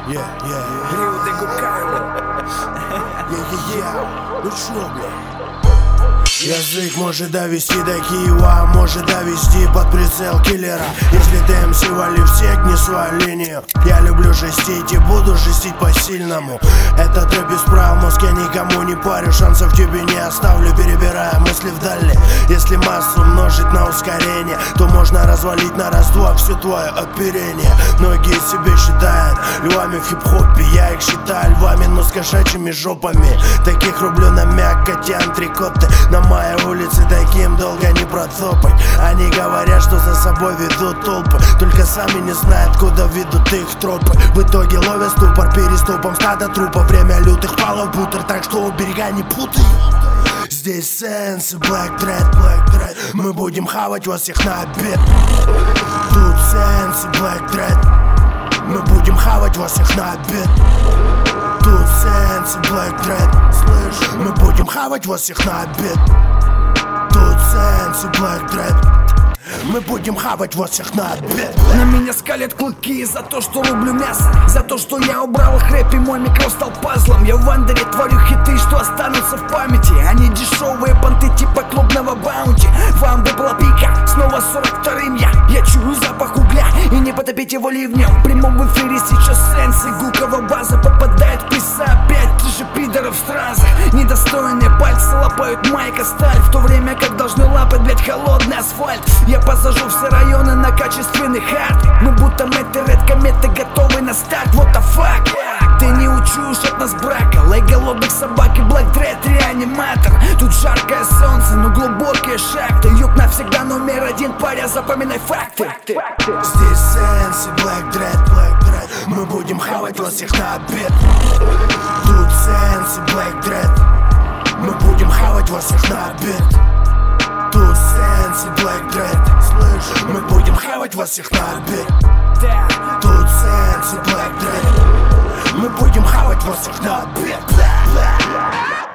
Рио де Гукайло. Ну чё, бля? Язык может довести до Киева, а может довести под прицел киллера. Если ДМС вали всех, не свою линию. Я люблю жестить и буду жестить по-сильному. Это трэп без прав, мозг я никому не парю. Шансов тебе не оставлю, перебирая мысли вдали. Если массу умножить на ускорение, то можно развалить на раз-два все твое оперение. Многие себе считают львами в хип-хопе, я их считаю львами, но с кошачьими жопами. Таких рублю на мякоти антрикоты. На моей улице таким долго не протопать. Они говорят, что за собой ведут толпы, только сами не знают, куда ведут их тропы. В итоге ловят ступор переступом стада трупа. Время лютых палов бутер, так что у берега не путай. Здесь сенс и Black Dread. Мы будем хавать вас всех на обед. Тут сенс и Black Dread. Мы будем хавать вас всех на обед. Тут сенс и Black Dread. Слышь, мы будем хавать вас всех на обед. Тут сенс и Black Dread. Мы будем хавать вас всех на обед. На меня скалят клыки за то, что рублю мясо, за то, что я убрал их рэп и мой микро стал пазлом. Я в вандере творю хиты, что останутся в памяти. Они дешевые понты типа клубного баунти. Вам бы была пика, снова 42-м я чую запах угля и не потопить его ливнем. В прямом эфире сейчас сенс и гуковая база попадает в пресса опять. Ты же пидоров в стразах. Недостойные пальцы лапают майка сталь, в то время как должны лапать, блять, холодный асфальт. Я посажу все районы на качественный хард. Мы будто меты, редкометы готовы на старт. What the fuck? Ты не учуешь от нас брака. Лай голодных собак и Black Dread реаниматор. Тут жаркое солнце, но глубокие шахты. Юг навсегда номер один, паря, запоминай факты. Здесь сенс и Black Dread. Мы будем хавать вас всех на обед. Тут сенс и Black Dread. Мы будем хавать вас всех на обед. Тут сенс и Black Dread. Слышь, мы будем хавать вас всех на обед. Тут сенс и Black Dread. Мы будем хавать вас всех на обед.